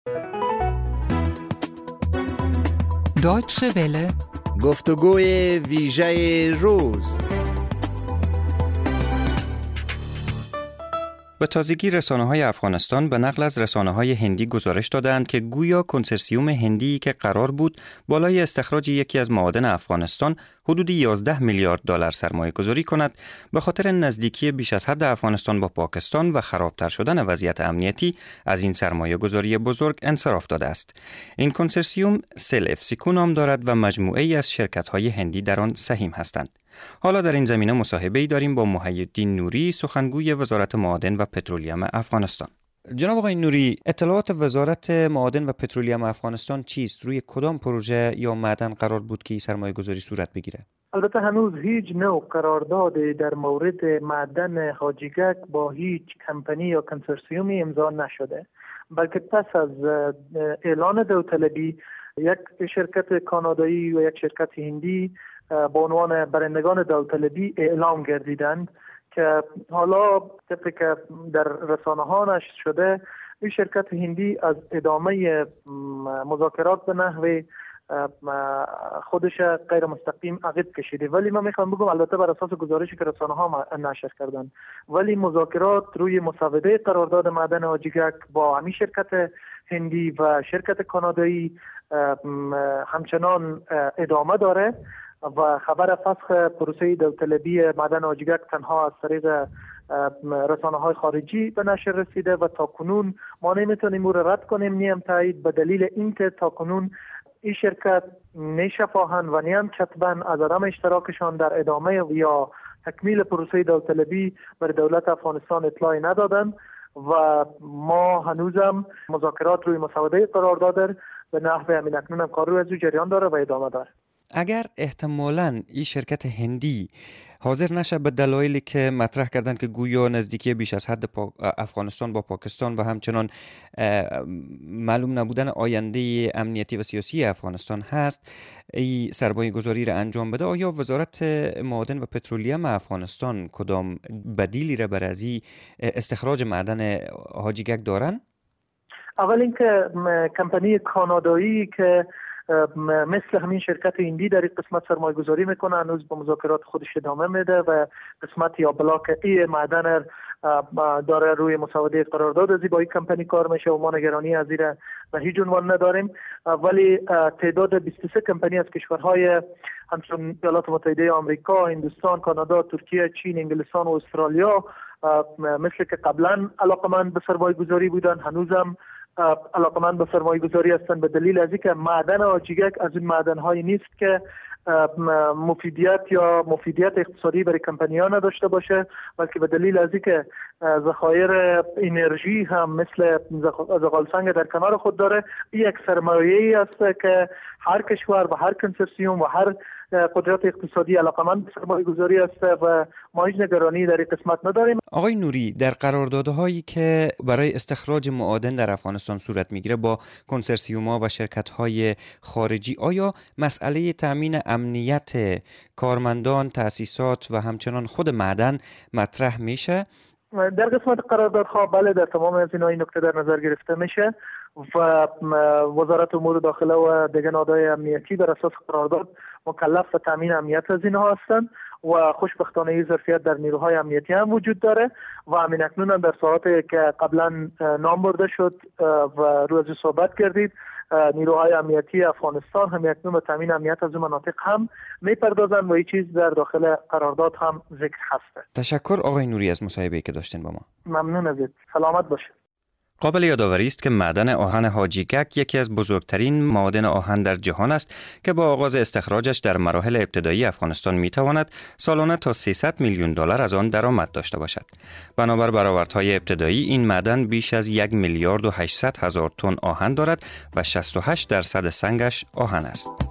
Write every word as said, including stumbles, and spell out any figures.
Deutsche Welle. گفتگوی ویژه روز. به تازگی رسانه‌های افغانستان به نقل از رسانه‌های هندی گزارش دادند که گویا کنسرسیوم هندی که قرار بود بالای استخراج یکی از معادن افغانستان حدود یازده میلیارد دلار سرمایه گذاری کند، به خاطر نزدیکی بیش از حد افغانستان با پاکستان و خرابتر شدن وضعیت امنیتی از این سرمایه گذاری بزرگ انصراف داده است. این کنسرسیوم سل افسیکو نام دارد و مجموعه‌ای از شرکت‌های هندی در آن سهیم هستند. حالا در این زمینه مصاحبه‌ای داریم با محی‌الدین نوری، سخنگوی وزارت معادن و پترولیم افغانستان. جناب آقای نوری، اطلاعات وزارت معادن و پترولیم افغانستان چیست؟ روی کدام پروژه یا معدن قرار بود که این سرمایه گذاری صورت بگیره؟ البته هنوز هیچ نوع قرارداد در مورد معدن حاجیگک با هیچ کمپانی یا کنسورسیومی امضا نشده، بلکه پس از اعلان داوطلبی یک شرکت کانادایی و یک شرکت هندی به عنوان برندگان داوطلبی اعلام گردیدند که حالا طبقی که در رسانه ها نشر شده این شرکت هندی از ادامه مذاکرات به نحو خودش غیر مستقیم عقب کشیده. ولی من میخوام بگم البته بر اساس گزارشی که رسانه ها نشر کردن، ولی مذاکرات روی مسوده قرارداد معدن حاجیگک با همین شرکت هندی و شرکت کانادایی همچنان ادامه داره و خبر فسخ پروسه داوطلبی معدن حاجیگک تنها از طریق رسانه های خارجی به نشر رسیده و تا کنون ما نمیتونیم او را رد کنیم نیم تایید، به دلیل اینکه تا کنون این شرکت نه شفاهن و نه هم کتبن از عدم اشتراکشان در ادامه یا تکمیل پروسه داوطلبی بر دولت افغانستان اطلاعی ندادن و ما هنوزم مذاکرات روی مسوده قرارداد به نحو همین اکنون هم کار روی از جریان داره و ادامه داره. اگر احتمالاً این شرکت هندی حاضر نشه به دلایلی که مطرح کردن که گویا نزدیکی بیش از حد افغانستان با پاکستان و همچنان معلوم نبودن آینده امنیتی و سیاسی افغانستان هست، این سرمایه گذاری را انجام بده، آیا وزارت معادن و پترولیم افغانستان کدام بدیلی را برای از استخراج معدن حاجیگک دارن؟ اول اینکه کمپانی کانادایی که مثل همین شرکت هندی در این قسمت سرمایه گذاری میکنه هنوز به مذاکرات خودش ادامه میده و قسمت یا بلاک ای معدن داره روی مسوده قرارداد ازی با این کمپانی کار میشه و ما نگرانی از این به هیچ عنوان نداریم. ولی تعداد بیست و سه کمپانی از کشورهای همچون ایالات متحده آمریکا، هندوستان، کانادا، ترکیه، چین، انگلستان و استرالیا مثل که قبلا علاقمند به سرمایه گذاری بودن هنوزم علاقمند به سرمایه گذاری هستند، به دلیل از اینکه معدن حاجیگک از این معدن هایی نیست که مفیدیت یا مفیدیت اقتصادی برای کمپانی ها نداشته باشه، بلکه به دلیل از اینکه ذخایر انرژی هم مثل زغالسنگ در کنار خود داره. این یک سرمایه‌ای است که هر کشور و هر کنسورسیوم و هر قدرت اقتصادی علاقمند به سرمایه گذاری است و ما هیچ نگرانی در این قسمت نداریم. آقای نوری، در قراردادهایی که برای استخراج معادن در افغانستان صورت میگیره با کنسورسیوم‌ها و شرکت‌های خارجی، آیا مسئله تامین امنیت کارمندان، تأسیسات و همچنان خود معدن مطرح میشه؟ در قسمت قراردادها بله، در تمام از اینها این نکته در نظر گرفته میشه و وزارت امور داخله و دیگر نهادهای امنیتی بر اساس قرارداد مکلف به تامین امنیت از اینها هستند و خوشبختانه این ظرفیت در نیروهای امنیتی هم وجود داره و همین اکنون هم در ساعاتی که قبلا نام برده شد و روی از صحبت کردید، نیروهای امنیتی افغانستان هم اکنون به تامین امنیت از اون مناطق هم میپردازن و این چیز در داخل قرارداد هم ذکر هست. تشکر آقای نوری از مصاحبه‌ای که داشتین با ما. ممنون ازت. سلامت باشید. قابل یادآوری است که معدن آهن حاجیگک یکی از بزرگترین معادن آهن در جهان است که با آغاز استخراجش در مراحل ابتدایی افغانستان میتواند سالانه تا سیصد میلیون دلار از آن درآمد داشته باشد. بنابر برآوردهای ابتدایی این معدن بیش از یک میلیارد و هشتصد هزار تن آهن دارد و شصت و هشت درصد سنگش آهن است.